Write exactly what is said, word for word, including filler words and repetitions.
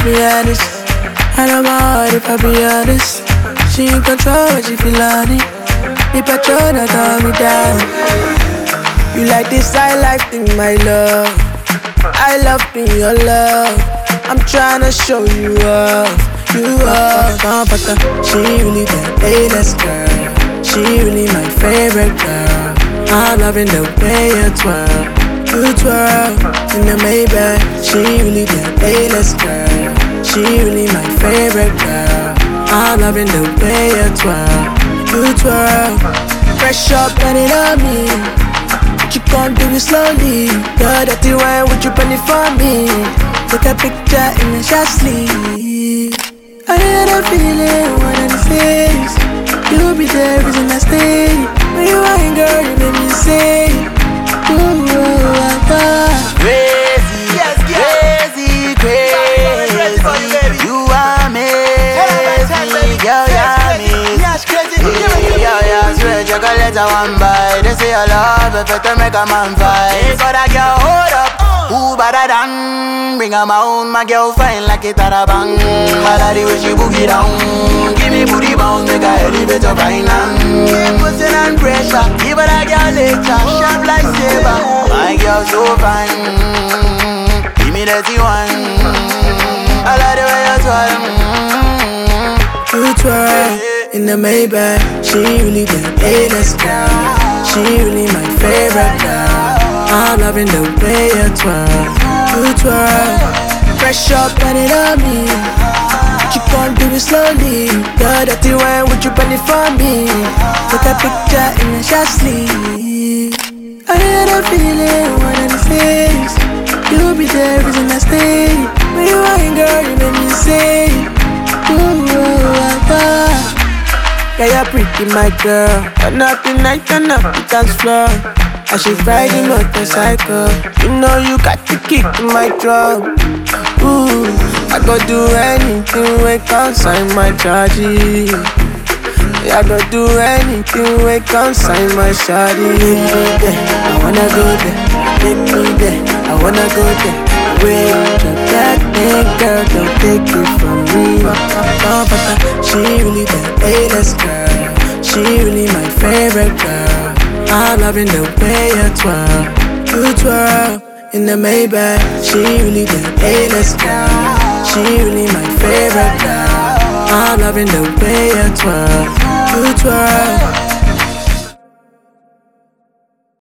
be honest. I know my heart if I be honest. She in control when she feel on it. The petrol that calm me down. You like this, I like thing, my love. I love being your love. I'm tryna show you off. You off. She really the A-list girl. She really my favorite girl. I'm loving the way you twirl. You twirl in the Maybach. She really the A-list girl. She really my favorite girl. I'm loving the way you twirl. You twirl. Fresh up and it on me. But you can't do it slowly. You're dirty wine, would you pen it for me? Take a picture in the shot sleeve. I had a feeling one of these days you'll be there, reason I stay. When you ain't girl, you make me say ooh, ah, ah. Crazy, yes, crazy, crazy. You are amazing, girl, you're amazing. Yo, yo, sweet chocolate, I want buy. They say I love if it make a man fight. So that girl, hold up, who better than? Bring her my own, my girl fine like it at a bang. Mother the way she boogie down. Give me booty bounce, make her elevate her finance. Keep pushing and pressure, give her that girl later. Sharp like saber, my girl so fine. Give me that one. I like the way you twirl. You twirl in the Maybach. She really the A-list girl. She really my favorite girl. I'm loving the way you twirl. You twirl. Fresh up and it on me. But you can't do it slowly. You're dirty wine, would you pen it for me? Take a picture in the shot sleeve. I had a feeling one of these days you'll be there, reason I stay. When you ain't girl, you make me say ooh, ah, ah. Yeah, you're pretty, my girl. Turn up the night, turn up the dance floor. I should ride the motorcycle. You know you got the kick in my drum. Ooh, I go do anything when consign my charges. Yeah, I go do anything when consign my shawty. Take me there, I wanna go there. Take me there, I wanna go there. Wait, drop that thing, girl, don't take it from me. She really the A-list girl. She really my favorite girl. I'm loving the way you twirl. You twirl in the Maybach. She really the A-list girl. She really my favorite girl. I'm loving the way you twirl. You twirl.